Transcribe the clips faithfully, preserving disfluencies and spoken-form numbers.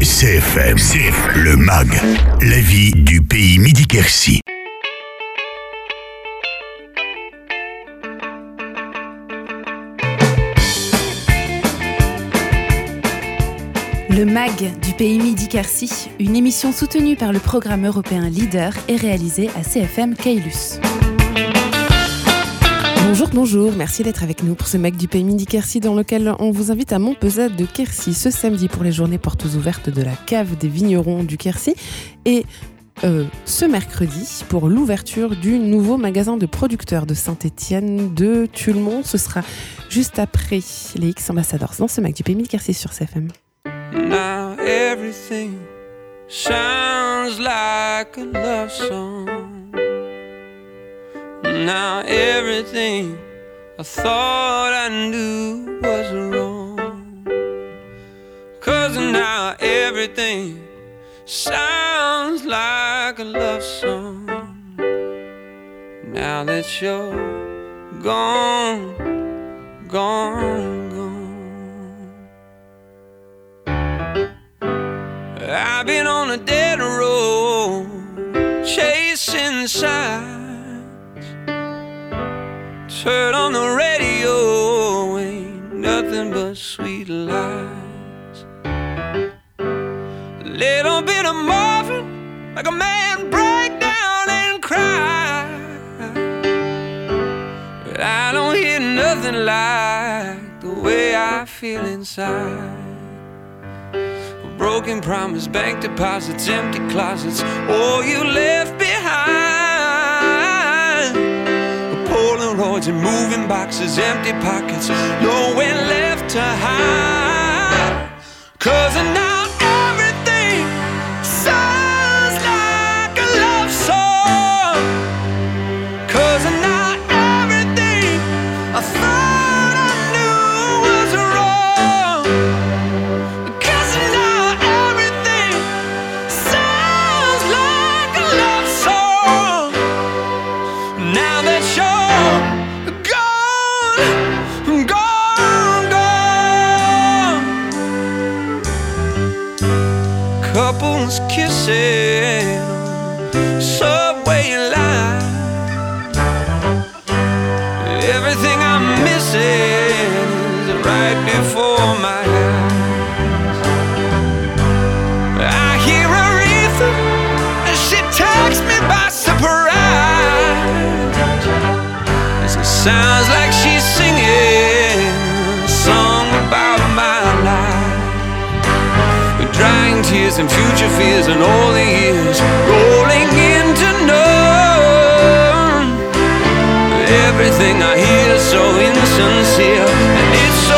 C F M, C F M, le M A G, la vie du pays Midi-Quercy. Le M A G du pays Midi-Quercy, une émission soutenue par le programme européen Leader et réalisée à C F M Caylus. Bonjour, bonjour, merci d'être avec nous pour ce M A G du pays Midi-Quercy dans lequel on vous invite à Montpezat de Quercy ce samedi pour les journées portes ouvertes de la cave des vignerons du Quercy et euh, ce mercredi pour l'ouverture du nouveau magasin de producteurs de Saint-Étienne de Tulmont. Ce sera juste après les X Ambassadors dans ce M A G du pays Midi-Quercy sur C F M. Now everything sounds like a love song. Now everything I thought I knew was wrong. 'Cause now everything sounds like a love song. Now that you're gone, gone, gone. I've been on a dead road, chasing signs. Turn on the radio, ain't nothing but sweet lies. A little bit of Marvin, like a man break down and cry. But I don't hear nothing like the way I feel inside. Broken promise, bank deposits, empty closets, all you left behind. Polaroids and moving boxes, empty pockets, nowhere left to hide. 'Cause now everything sounds like a love song. 'Cause now everything I thought I knew was wrong. 'Cause now everything sounds like a love song. Now that you're gone, gone, gone. Couples kissing on subway line. Everything I'm missing is right before my eyes. I hear Aretha and she takes me by surprise. It sounds like she's singing a song about my life. With drying tears and future fears and all the years rolling into none. Everything I hear is so insincere, and it's so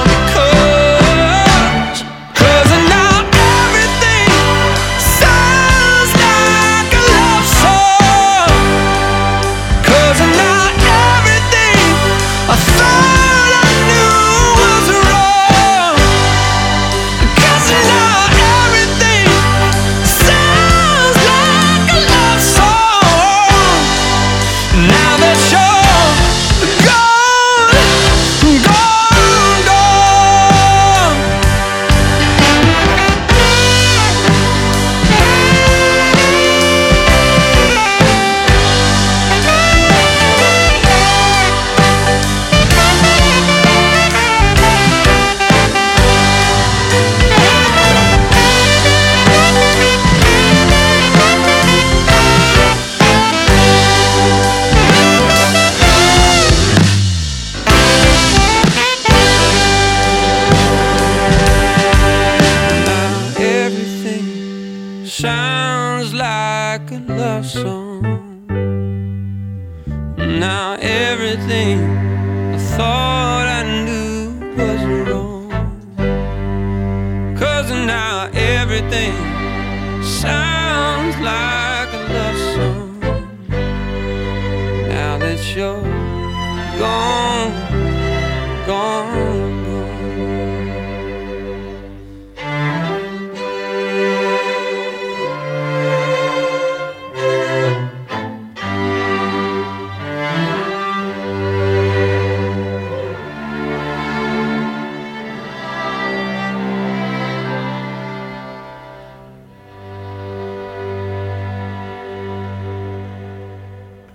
cause, cause now everything sounds like a love song. Cause now everything I thought I knew was wrong. Cause now everything sounds like a love song. Now that you're gone, gone, gone. Now everything sounds like a love song. Now everything I thought I knew was wrong. 'Cause now everything sounds like a love song. Now that you're gone, gone, gone.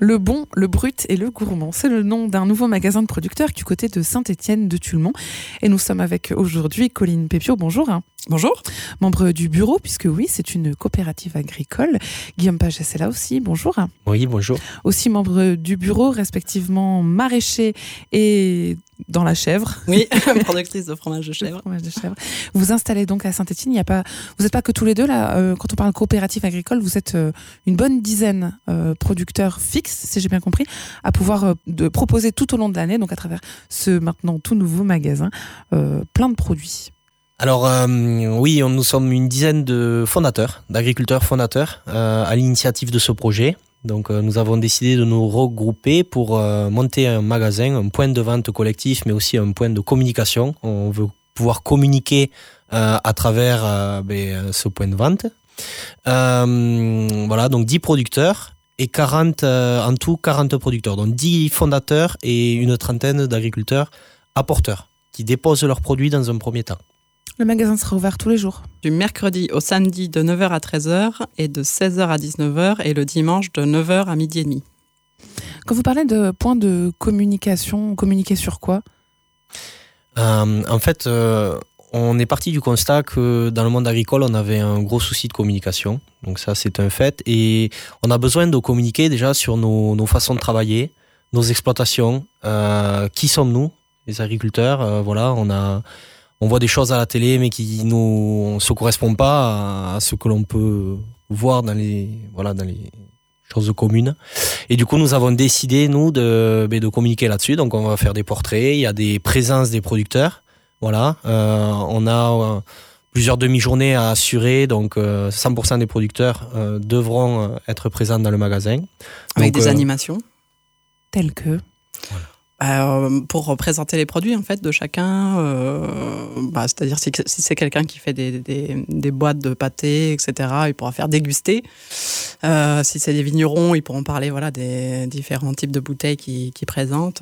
Le bon, le brut et le gourmand. C'est le nom d'un nouveau magasin de producteurs du côté de Saint-Étienne de Tulmont. Et nous sommes avec aujourd'hui Colline Pépiot. Bonjour. Bonjour. Membre du bureau, puisque oui, c'est une coopérative agricole. Guillaume Pagès est là aussi. Bonjour. Oui, bonjour. Aussi membre du bureau, respectivement maraîcher et dans la chèvre. Oui, productrice de fromage de chèvre. fromage de chèvre. Vous vous installez donc à Saint-Étienne. Il y a pas, vous n'êtes pas que tous les deux là. Euh, quand on parle coopérative agricole, vous êtes euh, une bonne dizaine euh, producteurs fixes, si j'ai bien compris, à pouvoir euh, de proposer tout au long de l'année, donc à travers ce maintenant tout nouveau magasin, euh, plein de produits. Alors euh, oui, on, nous sommes une dizaine de fondateurs, d'agriculteurs fondateurs euh, à l'initiative de ce projet. Donc euh, nous avons décidé de nous regrouper pour euh, monter un magasin, un point de vente collectif, mais aussi un point de communication. On veut pouvoir communiquer euh, à travers euh, ben, ce point de vente. Euh, voilà, donc dix producteurs et quarante, euh, en tout quarante producteurs. Donc dix fondateurs et une trentaine d'agriculteurs apporteurs qui déposent leurs produits dans un premier temps. Le magasin sera ouvert tous les jours. Du mercredi au samedi de neuf heures à treize heures et de seize heures à dix-neuf heures et le dimanche de neuf heures à midi et demi. Quand vous parlez de points de communication, communiquer sur quoi ? euh, En fait, euh, on est parti du constat que dans le monde agricole, on avait un gros souci de communication. Donc ça, c'est un fait. Et on a besoin de communiquer déjà sur nos, nos façons de travailler, nos exploitations. Euh, qui sommes-nous, les agriculteurs ? euh, Voilà, on a... On voit des choses à la télé, mais qui ne se correspondent pas à ce que l'on peut voir dans les, voilà, dans les choses communes. Et du coup, nous avons décidé, nous, de, de communiquer là-dessus. Donc, on va faire des portraits. Il y a des présences des producteurs. Voilà. Euh, on a euh, plusieurs demi-journées à assurer. Donc, euh, cent pour cent des producteurs euh, devront être présents dans le magasin. Avec donc, des euh, animations Telles que voilà. Euh, pour présenter les produits en fait de chacun, euh, bah, c'est-à-dire si, si c'est quelqu'un qui fait des, des, des boîtes de pâté, et cetera, il pourra faire déguster. Euh, si c'est des vignerons, ils pourront parler voilà, des différents types de bouteilles qu'ils qui présentent.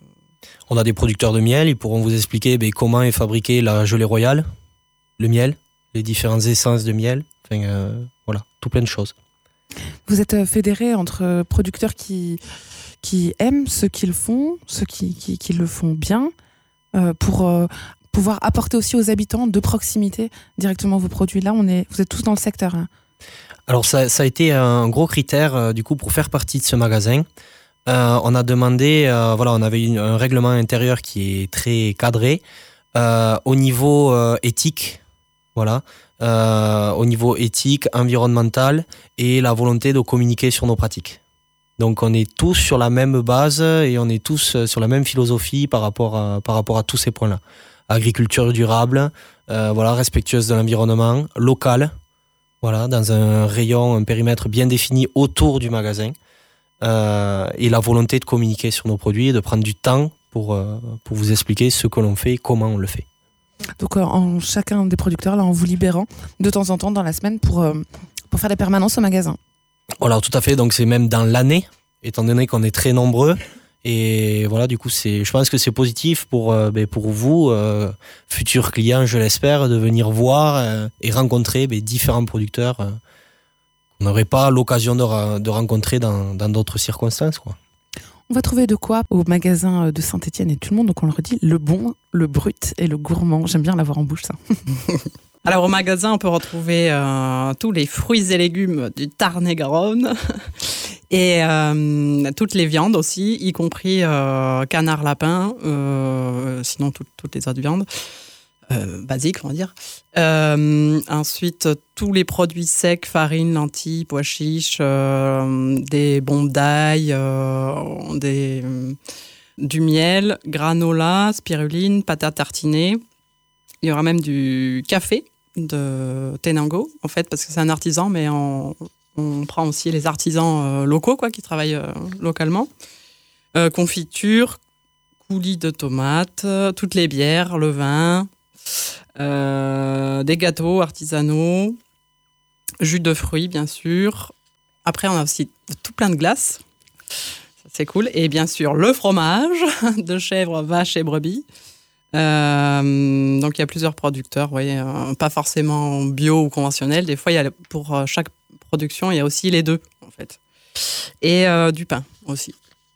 On a des producteurs de miel, ils pourront vous expliquer ben, comment est fabriquée la gelée royale, le miel, les différentes essences de miel, enfin, euh, voilà, tout plein de choses. vous êtes fédéré entre producteurs qui... qui aiment ce qu'ils font, ceux qui, qui, qui le font bien, euh, pour euh, pouvoir apporter aussi aux habitants de proximité directement vos produits. Là, on est, vous êtes tous dans le secteur. Hein. Alors ça, ça a été un gros critère euh, du coup pour faire partie de ce magasin. Euh, on a demandé, euh, voilà, on avait une, un règlement intérieur qui est très cadré euh, au niveau euh, éthique, voilà, euh, au niveau éthique, environnemental et la volonté de communiquer sur nos pratiques. Donc on est tous sur la même base et on est tous sur la même philosophie par rapport à, par rapport à tous ces points-là. Agriculture durable, euh, voilà, respectueuse de l'environnement, locale, voilà, dans un rayon, un périmètre bien défini autour du magasin, euh, et la volonté de communiquer sur nos produits et de prendre du temps pour, euh, pour vous expliquer ce que l'on fait et comment on le fait. Donc en chacun des producteurs, là, en vous libérant de temps en temps dans la semaine pour, euh, pour faire des permanences au magasin. Voilà, tout à fait. Donc c'est même dans l'année, étant donné qu'on est très nombreux. Et voilà, du coup, c'est, je pense que c'est positif pour, euh, ben, pour vous, euh, futurs clients, je l'espère, de venir voir euh, et rencontrer ben, différents producteurs euh, qu'on n'aurait pas l'occasion de, ra- de rencontrer dans, dans d'autres circonstances, quoi. On va trouver de quoi au magasin de Saint-Étienne et tout le monde. Donc on le redit, le bon, le brut et le gourmand. J'aime bien l'avoir en bouche, ça. Alors au magasin, on peut retrouver euh, tous les fruits et légumes du Tarn-et-Garonne et euh, toutes les viandes aussi, y compris euh, canard, lapin, euh, sinon tout, toutes les autres viandes euh, basiques, on va dire. Euh, ensuite, tous les produits secs, farine, lentilles, pois chiches, euh, des bombes d'ail, euh, des, du miel, granola, spiruline, pâte à tartiner. Il y aura même du café de Tenango, en fait, parce que c'est un artisan, mais on, on prend aussi les artisans euh, locaux, quoi, qui travaillent euh, localement. Euh, confiture, coulis de tomates, euh, toutes les bières, le vin, euh, des gâteaux artisanaux, jus de fruits, bien sûr. Après, on a aussi tout plein de glaces. Ça, c'est cool. Et bien sûr, le fromage de chèvre, vache et brebis. Euh, donc il y a plusieurs producteurs, ouais, euh, pas forcément bio ou conventionnel. Des fois, il y a, pour chaque production, il y a aussi les deux, en fait. et euh, du pain aussi.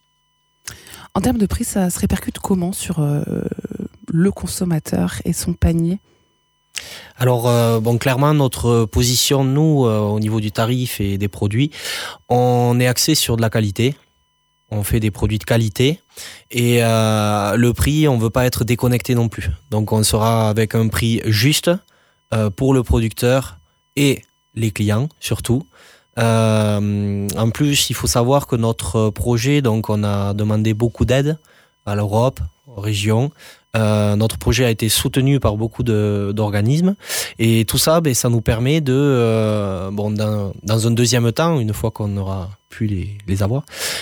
En termes de prix, ça se répercute comment sur euh, le consommateur et son panier ? Alors, euh, bon, clairement, notre position, nous, euh, au niveau du tarif et des produits, on est axé sur de la qualité. On fait des produits de qualité et euh, le prix, on ne veut pas être déconnecté non plus. Donc, on sera avec un prix juste euh, pour le producteur et les clients, surtout. Euh, en plus, il faut savoir que notre projet, donc, on a demandé beaucoup d'aide à l'Europe, aux régions. Euh, notre projet a été soutenu par beaucoup de, d'organismes et tout ça, ben, ça nous permet de, euh, bon, dans, dans un deuxième temps, une fois qu'on aura pu les, les avoir,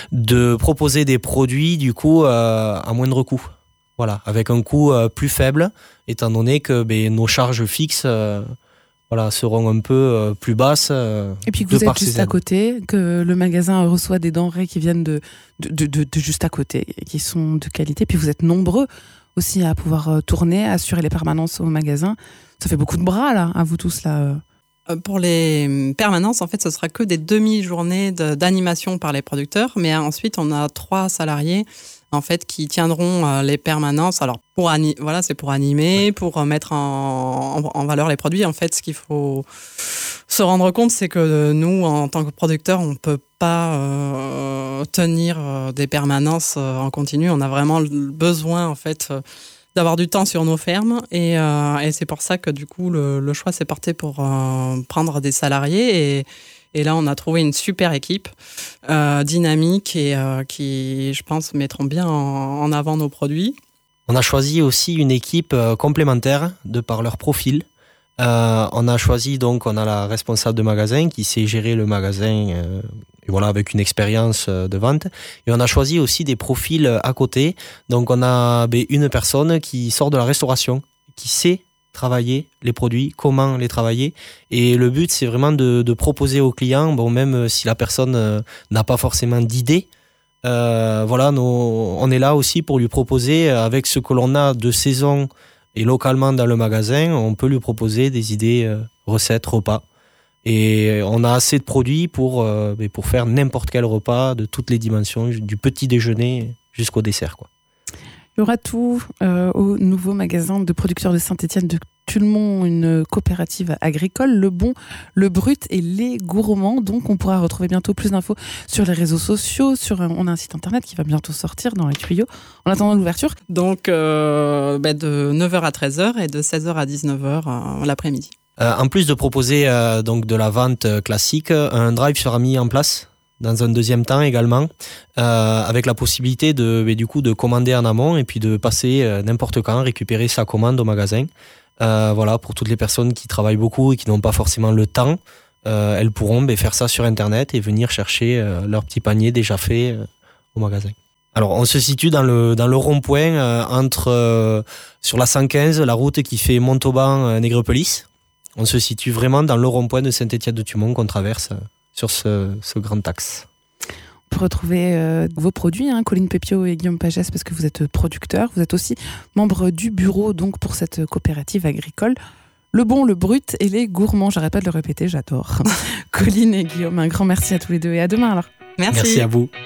de proposer des produits du coup euh, à moindre coût. Voilà, avec un coût euh, plus faible, étant donné que ben, nos charges fixes euh, voilà, seront un peu euh, plus basses. Euh, et puis que vous êtes juste à côté, que le magasin reçoit des denrées qui viennent de, de, de, de, de juste à côté, qui sont de qualité, puis vous êtes nombreux aussi à pouvoir tourner, assurer les permanences au magasin. Ça fait beaucoup de bras, là, à vous tous, là. Pour les permanences, en fait, ce sera que des demi-journées de, d'animation par les producteurs, mais ensuite, on a trois salariés, en fait, qui tiendront les permanences. Alors, pour ani- voilà, c'est pour animer, pour mettre en, en, en valeur les produits. En fait, ce qu'il faut se rendre compte, c'est que nous, en tant que producteurs, on ne peut pas euh, tenir des permanences en continu. On a vraiment besoin, en fait, d'avoir du temps sur nos fermes. Et, euh, et c'est pour ça que, du coup, le, le choix s'est porté pour euh, prendre des salariés. Et, et là, on a trouvé une super équipe euh, dynamique et euh, qui, je pense, mettront bien en, en avant nos produits. On a choisi aussi une équipe euh, complémentaire de par leur profil. Euh, on a choisi donc, on a la responsable de magasin qui sait gérer le magasin euh, et voilà, avec une expérience euh, de vente. Et on a choisi aussi des profils à côté. Donc on a ben, une personne qui sort de la restauration, qui sait travailler les produits, comment les travailler. Et le but, c'est vraiment de, de proposer aux clients, bon, même si la personne euh, n'a pas forcément d'idée, euh, voilà, nos, on est là aussi pour lui proposer, avec ce que l'on a de saison et localement dans le magasin, on peut lui proposer des idées, euh, recettes, repas. Et on a assez de produits pour, euh, pour faire n'importe quel repas de toutes les dimensions, du petit déjeuner jusqu'au dessert, quoi. Il y aura tout euh, au nouveau magasin de producteurs de Saint-Étienne de Tulmont, une coopérative agricole, Le Bon, Le Brut et Les Gourmands. Donc on pourra retrouver bientôt plus d'infos sur les réseaux sociaux. Sur, on a un site internet qui va bientôt sortir dans les tuyaux. En attendant l'ouverture. Donc euh, bah de neuf heures à treize heures et de seize heures à dix-neuf heures euh, l'après-midi. Euh, en plus de proposer euh, donc de la vente classique, un drive sera mis en place dans un deuxième temps également, euh, avec la possibilité de, du coup, de commander en amont et puis de passer euh, n'importe quand, récupérer sa commande au magasin. Euh, voilà, pour toutes les personnes qui travaillent beaucoup et qui n'ont pas forcément le temps, euh, elles pourront ben, faire ça sur Internet et venir chercher euh, leur petit panier déjà fait euh, au magasin. Alors, on se situe dans le, dans le rond-point euh, entre, euh, sur la cent quinze, la route qui fait Montauban-Nègrepelisse. On se situe vraiment dans le rond-point de Saint-Étienne-de-Tumont qu'on traverse euh, sur ce, ce grand axe. On peut retrouver euh, vos produits, hein, Colline Pépio et Guillaume Pagès, parce que vous êtes producteurs. Vous êtes aussi membre du bureau donc, pour cette coopérative agricole. Le Bon, Le Brut et Les Gourmands. J'arrête pas de le répéter, j'adore. Colline et Guillaume, un grand merci à tous les deux et à demain alors. Merci. Merci à vous.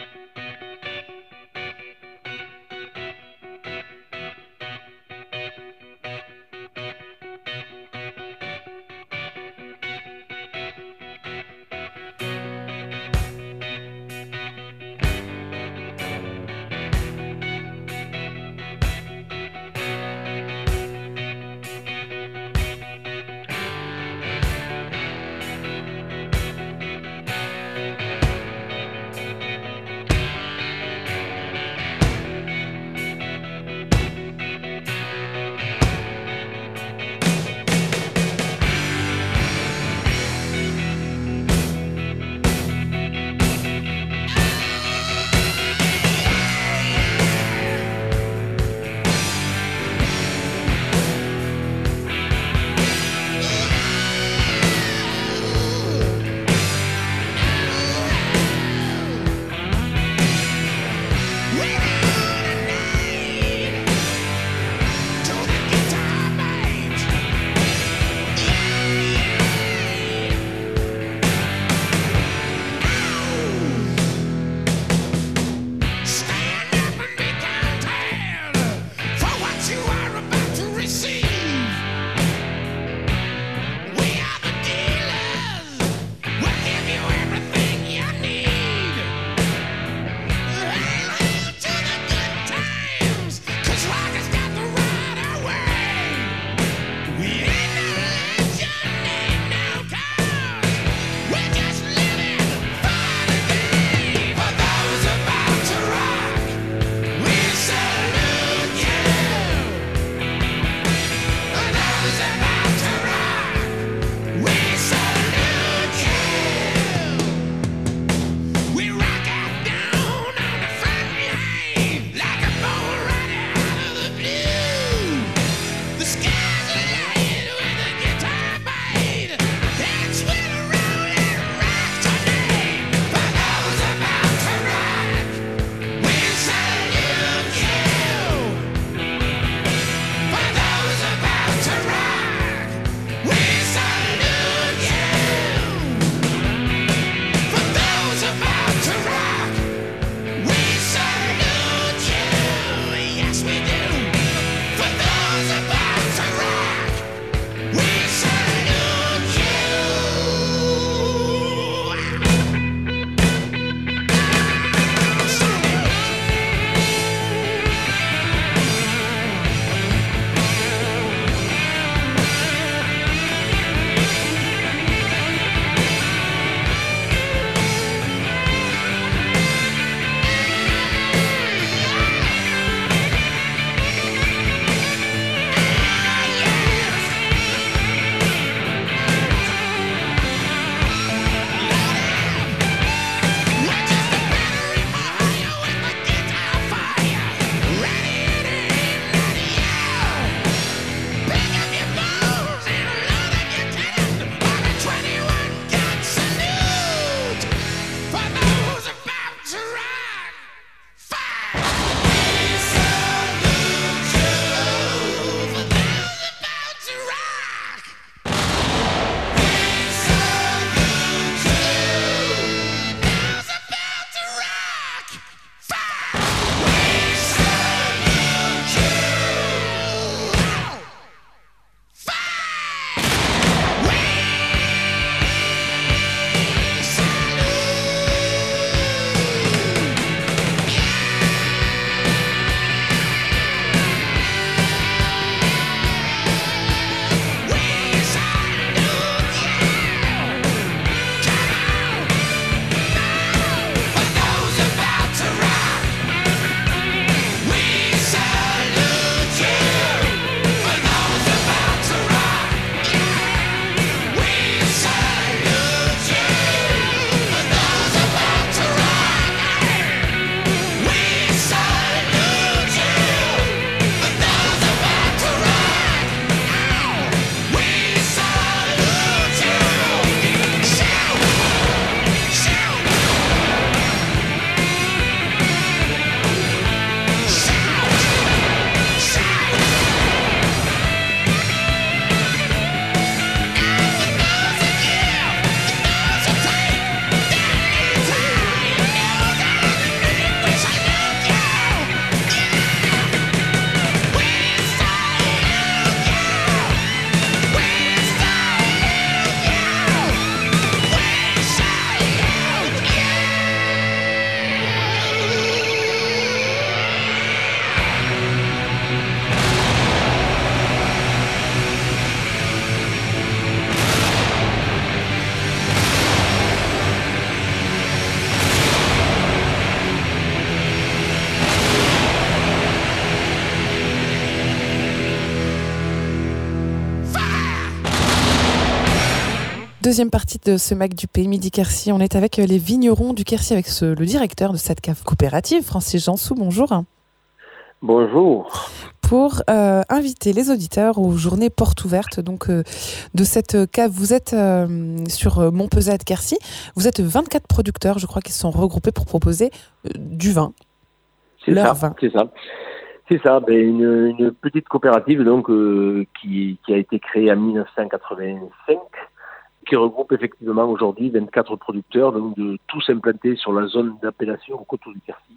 Deuxième partie de ce Mac du Pays Midi Quercy. On est avec les vignerons du Quercy, avec ce, le directeur de cette cave coopérative, Francis Jansou. Bonjour. Bonjour. Pour euh, inviter les auditeurs aux journées portes ouvertes donc, euh, de cette cave. Vous êtes euh, sur Montpezat de Quercy. Vous êtes vingt-quatre producteurs, je crois, qui se sont regroupés pour proposer euh, du vin. C'est Leur ça, vin. c'est ça. C'est ça, ben une, une petite coopérative donc euh, qui, qui a été créée en dix-neuf cent quatre-vingt-cinq, qui regroupe effectivement aujourd'hui vingt-quatre producteurs, donc de tous implantés sur la zone d'appellation Coteaux du Quercy.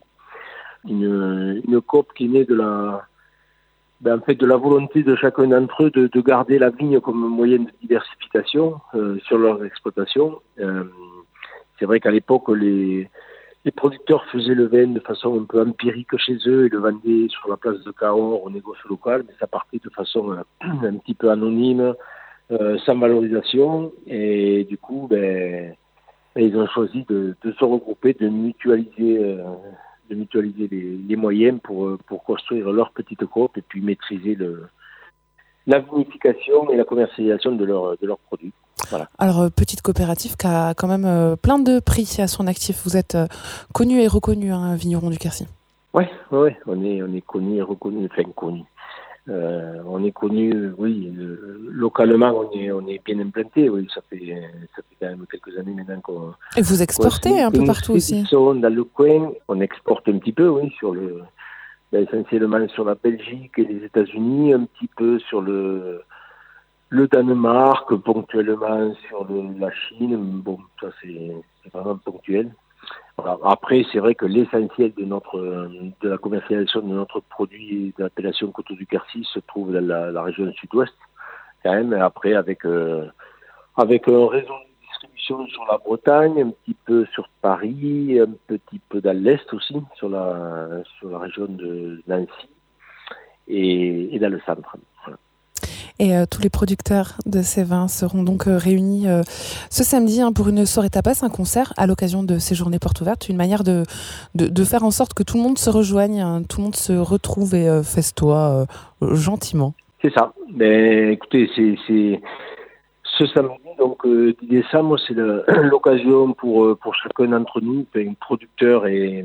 Une, une coop qui est née de la, ben en fait de la volonté de chacun d'entre eux de, de garder la vigne comme moyen de diversification euh, sur leurs exploitations. Euh, c'est vrai qu'à l'époque les Les producteurs faisaient le vin de façon un peu empirique chez eux et le vendaient sur la place de Cahors au négoce local, mais ça partait de façon un petit peu anonyme, euh, sans valorisation. Et du coup, ben, ils ont choisi de, de se regrouper, de mutualiser, euh, de mutualiser les, les moyens pour, pour construire leur petite coop et puis maîtriser le, la vinification et la commercialisation de, leur, de leurs produits. Voilà. Alors, petite coopérative qui a quand même euh, plein de prix à son actif. Vous êtes euh, connu et reconnu, hein, vigneron du Quercy. Oui, ouais, on est, on est connu et reconnu, enfin connu. Euh, on est connu, oui, euh, localement, on est, on est bien implanté, oui, ça fait, ça fait quand même quelques années maintenant qu'on... Et vous exportez un peu partout aussi. Dans le coin, on exporte un petit peu, oui, sur le, ben, essentiellement sur la Belgique et les États-Unis, un petit peu sur le... Le Danemark, ponctuellement sur le, la Chine, bon, ça c'est, c'est vraiment ponctuel. Voilà. Après, c'est vrai que l'essentiel de notre de la commercialisation de notre produit de l'appellation Coteaux du Quercy se trouve dans la, la région sud-ouest, quand même. Après, avec euh, avec un réseau de distribution sur la Bretagne, un petit peu sur Paris, un petit peu dans l'est aussi, sur la sur la région de Nancy et, et dans le centre. Voilà. Et euh, tous les producteurs de ces vins seront donc euh, réunis euh, ce samedi hein, pour une soirée tapas, un concert à l'occasion de ces journées portes ouvertes, une manière de, de, de faire en sorte que tout le monde se rejoigne, hein, tout le monde se retrouve et euh, festoie euh, gentiment. C'est ça. Mais écoutez, c'est, c'est ce samedi, donc euh, dix décembre, c'est le, l'occasion pour, pour chacun d'entre nous, producteurs et,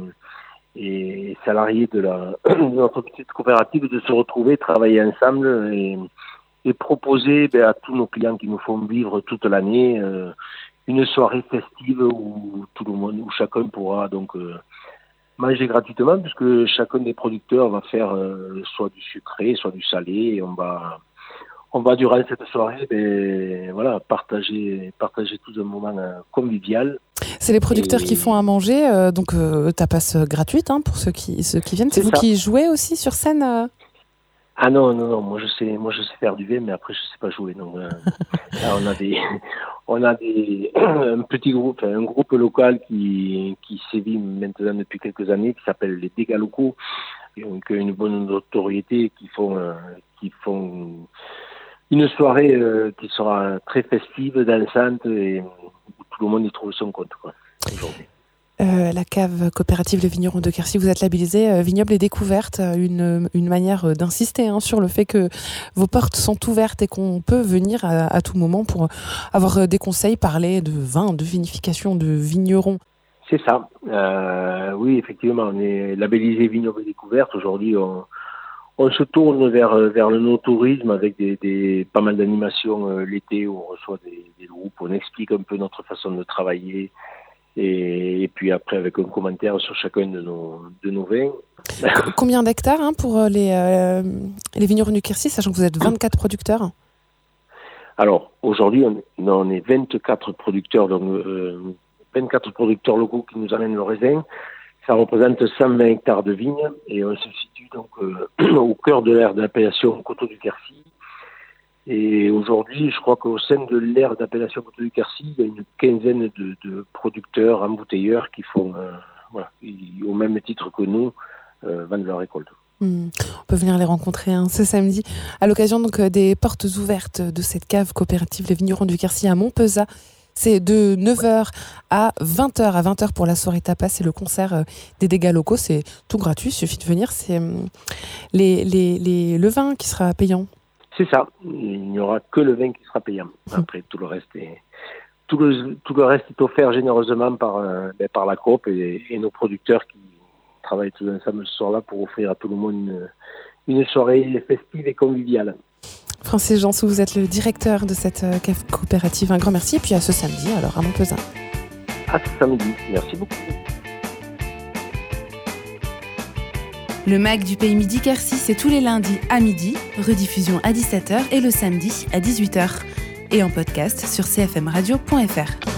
et salariés de, la, de notre petite coopérative, de se retrouver, travailler ensemble et et proposer ben, à tous nos clients qui nous font vivre toute l'année euh, une soirée festive où tout le monde, où chacun pourra donc euh, manger gratuitement, puisque chacun des producteurs va faire euh, soit du sucré, soit du salé, et on va on va durant cette soirée ben, voilà, partager partager tout un moment euh, convivial. C'est les producteurs et... qui font à manger, euh, donc euh, tapas gratuite hein, pour ceux qui ceux qui viennent. C'est, C'est vous ça. Qui jouez aussi sur scène euh... Ah non, non, non, moi je sais, moi je sais faire du vin, mais après je sais pas jouer. Donc, euh, là, on a des, on a des, un petit groupe, un groupe local qui, qui sévit maintenant depuis quelques années, qui s'appelle les dégâts locaux, qui ont une bonne notoriété, qui font, euh, qui font une soirée euh, qui sera très festive, dansante, et où tout le monde y trouve son compte, quoi, aujourd'hui. Euh, la cave coopérative Les Vignerons de Quercy, vous êtes labellisé euh, Vignoble et Découverte, une, une manière euh, d'insister hein, sur le fait que vos portes sont ouvertes et qu'on peut venir à, à tout moment pour avoir euh, des conseils, parler de vin, de vinification, de vignerons. C'est ça. Euh, oui, effectivement, on est labellisé Vignoble et Découverte. Aujourd'hui, on, on se tourne vers, vers le no-tourisme avec des, des, pas mal d'animations euh, l'été où on reçoit des, des groupes, on explique un peu notre façon de travailler. Et, et puis après, avec un commentaire sur chacun de nos, de nos vins. Combien d'hectares hein, pour les, euh, les vignerons du Quercy, sachant que vous êtes vingt-quatre producteurs? Alors, aujourd'hui, on, on est vingt-quatre producteurs, donc euh, vingt-quatre producteurs locaux qui nous amènent le raisin. Ça représente cent vingt hectares de vignes et on se situe donc euh, au cœur de l'aire d'appellation Coteaux du Quercy. Et aujourd'hui, je crois qu'au sein de l'aire d'appellation Coteaux du Quercy, il y a une quinzaine de, de producteurs, embouteilleurs qui font, euh, voilà, qui, au même titre que nous, euh, vendent leur récolte. Mmh. On peut venir les rencontrer hein, ce samedi, à l'occasion donc des portes ouvertes de cette cave coopérative Les Vignerons du Quercy à Montpezat. C'est de neuf heures à vingt heures. À vingt heures pour la soirée tapas, c'est le concert des dégâts locaux. C'est tout gratuit, il suffit de venir. C'est les, les, les, le vin qui sera payant. C'est ça. Il n'y aura que le vin qui sera payant. Après, tout le reste est, tout le, tout le reste est offert généreusement par, euh, ben, par la coop et, et nos producteurs qui travaillent tous ensemble ce soir-là pour offrir à tout le monde une, une soirée festive et conviviale. Francis Jansou, vous êtes le directeur de cette cave coopérative. Un grand merci et puis à ce samedi alors à Montpezat. À ce samedi, merci beaucoup. Le Mag du Pays Midi-Quercy, c'est tous les lundis à midi, rediffusion à dix-sept heures et le samedi à dix-huit heures. Et en podcast sur c f m radio point f r.